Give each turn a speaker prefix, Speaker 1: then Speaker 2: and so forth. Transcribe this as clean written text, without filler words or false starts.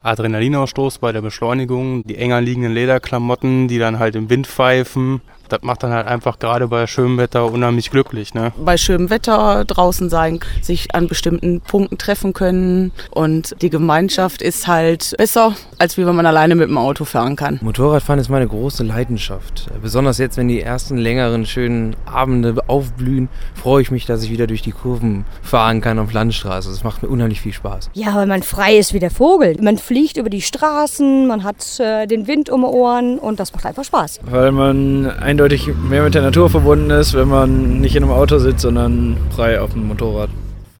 Speaker 1: Adrenalinausstoß bei der Beschleunigung, die enger liegenden Lederklamotten, die dann halt im Wind pfeifen. Das macht dann halt einfach gerade bei schönem Wetter unheimlich glücklich, ne?
Speaker 2: Bei schönem Wetter draußen sein, sich an bestimmten Punkten treffen können und die Gemeinschaft ist halt besser, als wie wenn man alleine mit dem Auto fahren kann.
Speaker 3: Motorradfahren ist meine große Leidenschaft. Besonders jetzt, wenn die ersten längeren, schönen Abende aufblühen, freue ich mich, dass ich wieder durch die Kurven fahren kann auf Landstraße. Das macht mir unheimlich viel Spaß.
Speaker 4: Ja, weil man frei ist wie der Vogel. Man fliegt über die Straßen, man hat den Wind um die Ohren und das macht einfach Spaß.
Speaker 5: Weil man eindeutig mehr mit der Natur verbunden ist, wenn man nicht in einem Auto sitzt, sondern frei auf dem Motorrad.